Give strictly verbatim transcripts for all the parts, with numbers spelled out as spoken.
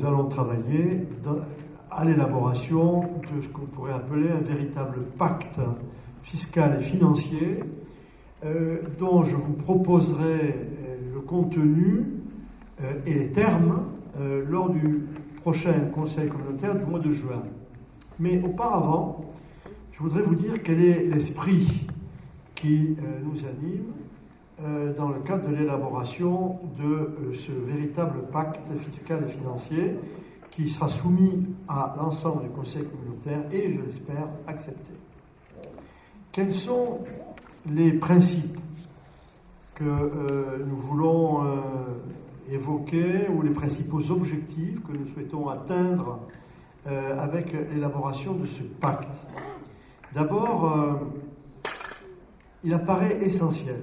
allons travailler dans, à l'élaboration de ce qu'on pourrait appeler un véritable pacte fiscal et financier euh, dont je vous proposerai le contenu euh, et les termes euh, lors du prochain Conseil communautaire du mois de juin. Mais auparavant, je voudrais vous dire quel est l'esprit qui euh, nous anime euh, dans le cadre de l'élaboration de euh, ce véritable pacte fiscal et financier qui sera soumis à l'ensemble du Conseil communautaire et, je l'espère, accepté. Quels sont les principes que euh, nous voulons euh, évoquer ou les principaux objectifs que nous souhaitons atteindre euh, avec l'élaboration de ce pacte? D'abord, euh, il apparaît essentiel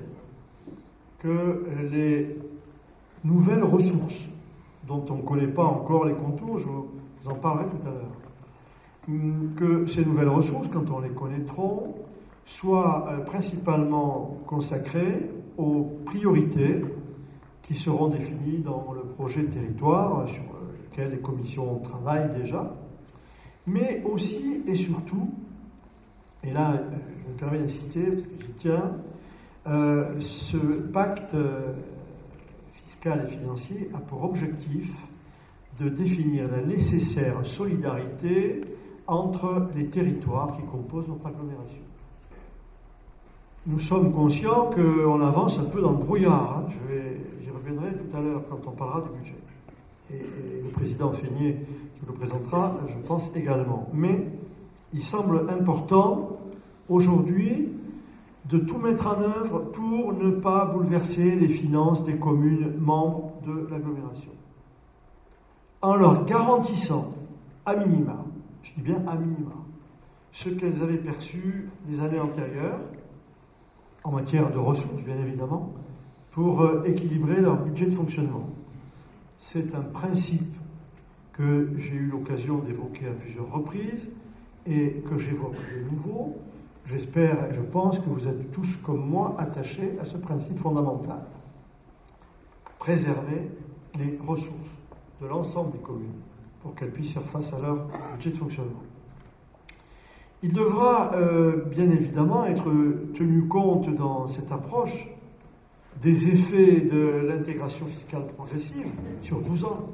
que les nouvelles ressources, dont on ne connaît pas encore les contours, je vous en parlerai tout à l'heure, que ces nouvelles ressources, quand on les connaîtront, soient euh, principalement consacrées aux priorités qui seront définies dans le projet de territoire sur lequel les commissions travaillent déjà, mais aussi et surtout, et là je me permets d'insister parce que j'y tiens, euh, ce pacte euh, fiscal et financier a pour objectif de définir la nécessaire solidarité entre les territoires qui composent notre agglomération. Nous sommes conscients qu'on avance un peu dans le brouillard. Hein. Je vais, j'y reviendrai tout à l'heure quand on parlera du budget. Et, et le président Feignet qui vous le présentera, je pense également. Mais il semble important aujourd'hui de tout mettre en œuvre pour ne pas bouleverser les finances des communes membres de l'agglomération. En leur garantissant, à minima, je dis bien à minima, ce qu'elles avaient perçu les années antérieures, en matière de ressources, bien évidemment, pour équilibrer leur budget de fonctionnement. C'est un principe que j'ai eu l'occasion d'évoquer à plusieurs reprises et que j'évoque de nouveau. J'espère et je pense que vous êtes tous comme moi attachés à ce principe fondamental. Préserver les ressources de l'ensemble des communes pour qu'elles puissent faire face à leur budget de fonctionnement. Il devra euh, bien évidemment être tenu compte dans cette approche des effets de l'intégration fiscale progressive sur douze ans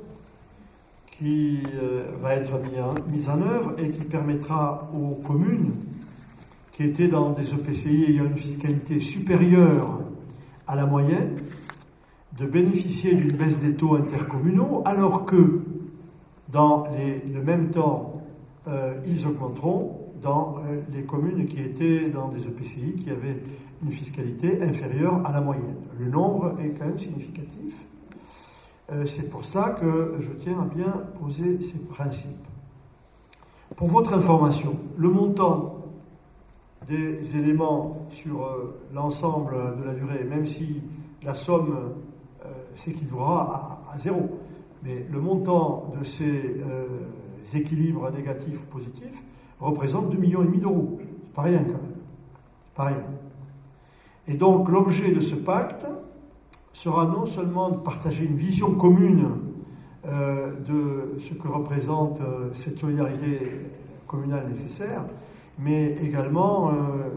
qui euh, va être mis en, mise en œuvre et qui permettra aux communes qui étaient dans des E P C I ayant une fiscalité supérieure à la moyenne de bénéficier d'une baisse des taux intercommunaux alors que dans les, le même temps euh, ils augmenteront dans euh, les communes qui étaient dans des E P C I qui avaient une fiscalité inférieure à la moyenne. Le nombre est quand même significatif. Euh, c'est pour cela que je tiens à bien poser ces principes. Pour votre information, le montant des éléments sur euh, l'ensemble de la durée, même si la somme euh, s'équilibrera à, à zéro, mais le montant de ces euh, équilibres négatifs ou positifs représente deux virgule cinq millions d'euros. C'est pas rien quand même. C'est pas rien. Et donc l'objet de ce pacte sera non seulement de partager une vision commune euh, de ce que représente euh, cette solidarité communale nécessaire, mais également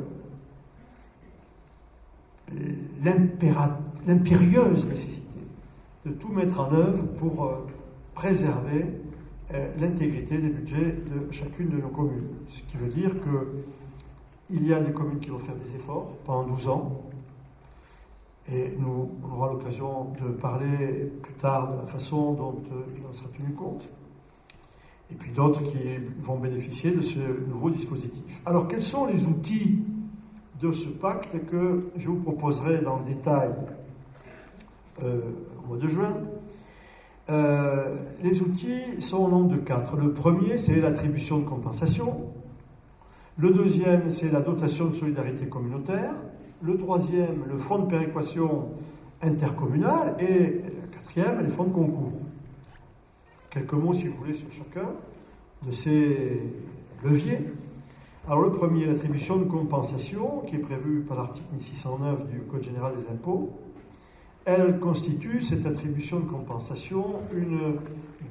euh, l'impérieuse nécessité de tout mettre en œuvre pour euh, préserver euh, l'intégrité des budgets de chacune de nos communes. Ce qui veut dire qu'il y a des communes qui vont faire des efforts pendant douze ans, et nous, on aura l'occasion de parler plus tard de la façon dont euh, il en sera tenu compte. Et puis d'autres qui vont bénéficier de ce nouveau dispositif. Alors, quels sont les outils de ce pacte que je vous proposerai dans le détail euh, au mois de juin? euh, Les outils sont au nombre de quatre. Le premier, c'est l'attribution de compensation. Le deuxième, c'est la dotation de solidarité communautaire. Le troisième, le fonds de péréquation intercommunale. Et le quatrième, les fonds de concours. Quelques mots, si vous voulez, sur chacun de ces leviers. Alors, le premier, l'attribution de compensation, qui est prévue par l'article mille six cent neuf du Code général des impôts. Elle constitue, cette attribution de compensation, une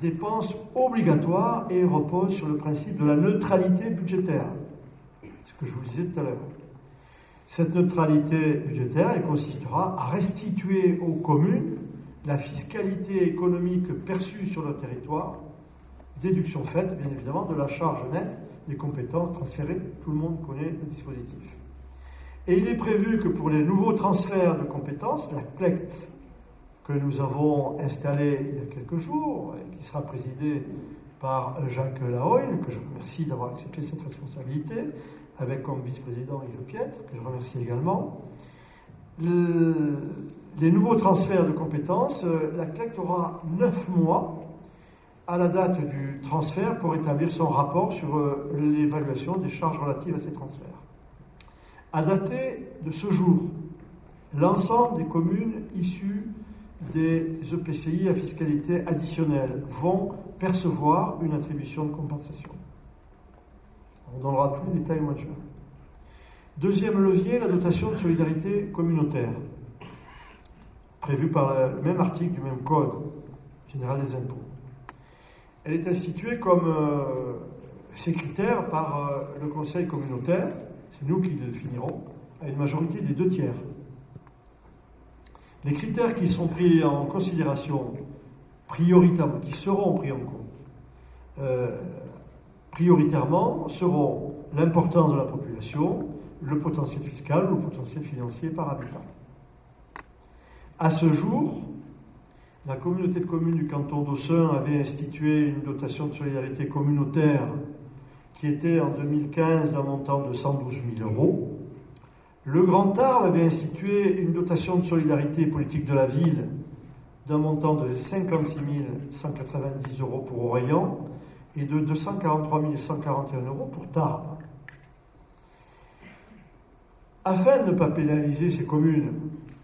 dépenses obligatoires et repose sur le principe de la neutralité budgétaire. Ce que je vous disais tout à l'heure. Cette neutralité budgétaire, elle consistera à restituer aux communes la fiscalité économique perçue sur leur territoire, déduction faite, bien évidemment, de la charge nette des compétences transférées. Tout le monde connaît le dispositif. Et il est prévu que pour les nouveaux transferts de compétences, la C L E C T, que nous avons installée il y a quelques jours, et qui sera présidée par Jacques Lahoyne, que je remercie d'avoir accepté cette responsabilité, avec comme vice-président Yves Piette, que je remercie également. Le, les nouveaux transferts de compétences, la C L E C T aura neuf mois à la date du transfert pour établir son rapport sur l'évaluation des charges relatives à ces transferts. À dater de ce jour, l'ensemble des communes issues des E P C I à fiscalité additionnelle vont percevoir une attribution de compensation. On donnera tous les détails au mois de juin. Deuxième levier, la dotation de solidarité communautaire, prévue par le même article du même Code général des impôts. Elle est instituée comme euh, ces critères par euh, le Conseil communautaire, c'est nous qui le définirons, à une majorité des deux tiers. Les critères qui sont pris en considération prioritairement, qui seront pris en compte euh, prioritairement, seront l'importance de la population, le potentiel fiscal ou le potentiel financier par habitant. À ce jour, la communauté de communes du canton d'Aussun avait institué une dotation de solidarité communautaire qui était en deux mille quinze d'un montant de cent douze mille euros. Le Grand Tarbes avait institué une dotation de solidarité politique de la ville d'un montant de cinquante-six mille cent quatre-vingt-dix euros pour Orléans et de deux cent quarante-trois mille cent quarante et un euros pour Tarbes. Afin de ne pas pénaliser ces communes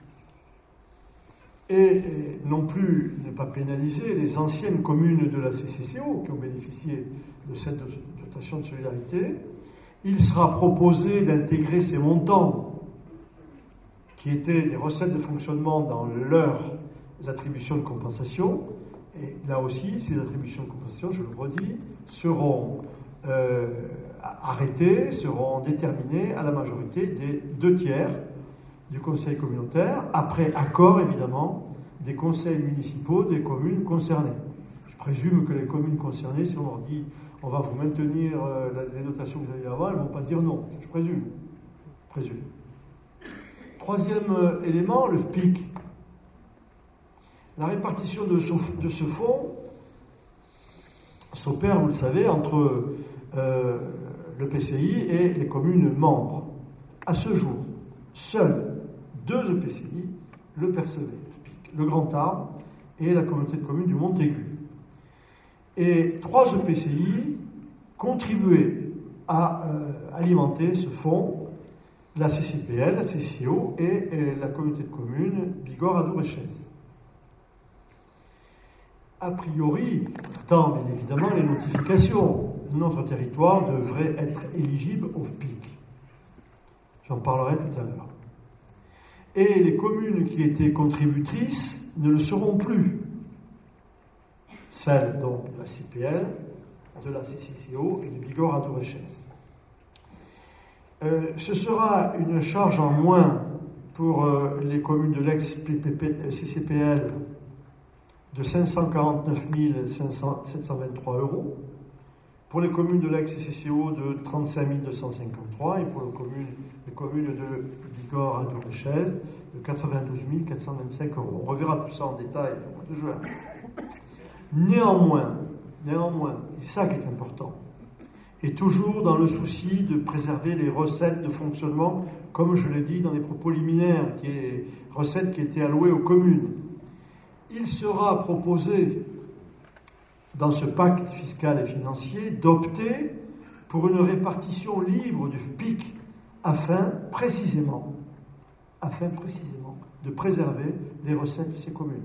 et non plus ne pas pénaliser les anciennes communes de la C C C O qui ont bénéficié de cette dotation de solidarité, il sera proposé d'intégrer ces montants qui étaient des recettes de fonctionnement dans leurs attributions de compensation. Et là aussi, ces attributions de compensation, je le redis, seront euh, arrêtées, seront déterminées à la majorité des deux tiers du conseil communautaire, après accord évidemment des conseils municipaux des communes concernées. Je présume que les communes concernées, si on leur dit on va vous maintenir euh, les dotations que vous avez avant, elles ne vont pas dire non. Je présume. Je présume. Troisième euh, élément, le F P I C. La répartition de ce, de ce fonds s'opère, vous le savez, entre euh, le P C I et les communes membres. À ce jour, seuls deux E P C I le percevaient, le Grand Tarbes et la communauté de communes du Montaigu. Et trois E P C I contribuaient à euh, alimenter ce fonds, la C C P L, la C C C O et, et la communauté de communes Bigorre-Adour-et-Chèze. A priori, attend bien évidemment les notifications. Notre territoire devrait être éligible au F P I C. J'en parlerai tout à l'heure. Et les communes qui étaient contributrices ne le seront plus. Celles donc de la C P L, de la C C C O et de Bigorre-Adour-et-Chèze. Euh, ce sera une charge en moins pour euh, les communes de l'ex-C C P L de cinq cent quarante-neuf mille sept cent vingt-trois euros, pour les communes de l'ex-C C C O de trente-cinq mille deux cent cinquante-trois et pour les communes, les communes de Bigorre-Adour-et-Chèze de quatre-vingt-douze mille quatre cent vingt-cinq euros. On reverra tout ça en détail au mois de juin. Néanmoins, néanmoins, c'est ça qui est important, et toujours dans le souci de préserver les recettes de fonctionnement, comme je l'ai dit dans les propos liminaires, qui est recettes qui étaient allouées aux communes. Il sera proposé, dans ce pacte fiscal et financier, d'opter pour une répartition libre du F P I C afin précisément, afin précisément de préserver les recettes de ces communes.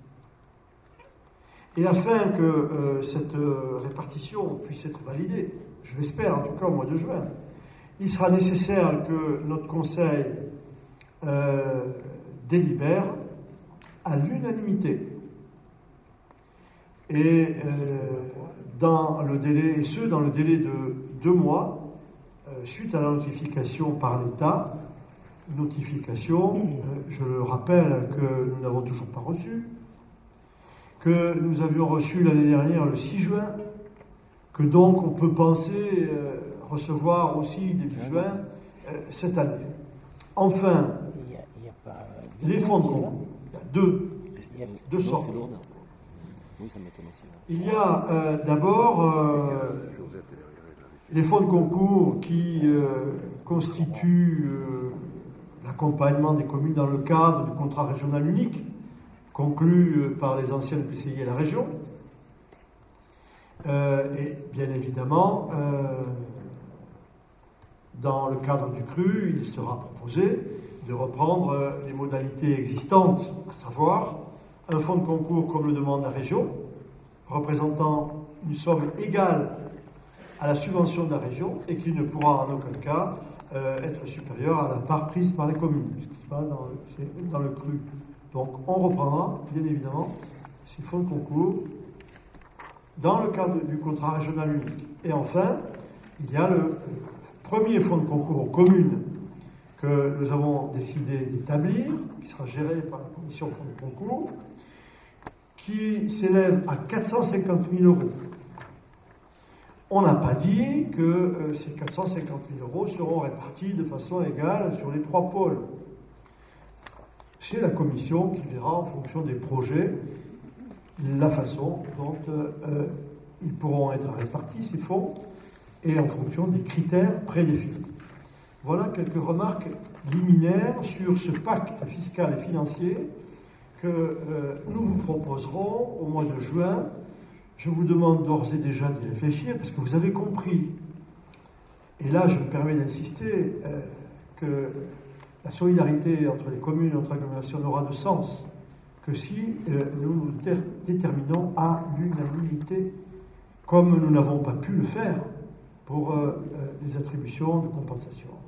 Et afin que euh, cette euh, répartition puisse être validée, je l'espère en tout cas au mois de juin, il sera nécessaire que notre Conseil euh, délibère à l'unanimité. Et euh, dans le délai, et ce, dans le délai de deux mois, euh, suite à la notification par l'État, notification, euh, je le rappelle, que nous n'avons toujours pas reçue, que nous avions reçu l'année dernière le six juin, que donc on peut penser euh, recevoir aussi début juin euh, cette année. Enfin, Il y a, il y a pas... les fonds de concours, il y a deux, Il y a- deux Non, sortes. c'est lourd. Oui, ça m'étonne aussi. Il y a euh, d'abord euh, les fonds de concours qui euh, constituent euh, l'accompagnement des communes dans le cadre du contrat régional unique conclu euh, par les anciens P C I et la région. Euh, et bien évidemment, euh, dans le cadre du C R U, il sera proposé de reprendre euh, les modalités existantes, à savoir un fonds de concours comme le demande la région, représentant une somme égale à la subvention de la région et qui ne pourra en aucun cas euh, être supérieure à la part prise par les communes, ce qui se passe dans le, dans le C R U. Donc on reprendra, bien évidemment, ces fonds de concours dans le cadre du contrat régional unique. Et enfin, il y a le premier fonds de concours aux communes que nous avons décidé d'établir, qui sera géré par la commission fonds de concours, qui s'élève à quatre cent cinquante mille euros. On n'a pas dit que euh, ces quatre cent cinquante mille euros seront répartis de façon égale sur les trois pôles. C'est la commission qui verra en fonction des projets la façon dont euh, euh, ils pourront être répartis, ces fonds, et en fonction des critères prédéfinis. Voilà quelques remarques liminaires sur ce pacte fiscal et financier que euh, nous vous proposerons au mois de juin. Je vous demande d'ores et déjà d'y réfléchir, parce que vous avez compris, et là je me permets d'insister, euh, que la solidarité entre les communes et entre agglomérations n'aura de sens que si euh, nous nous dé- déterminons à l'unanimité, comme nous n'avons pas pu le faire pour euh, euh, les attributions de compensation.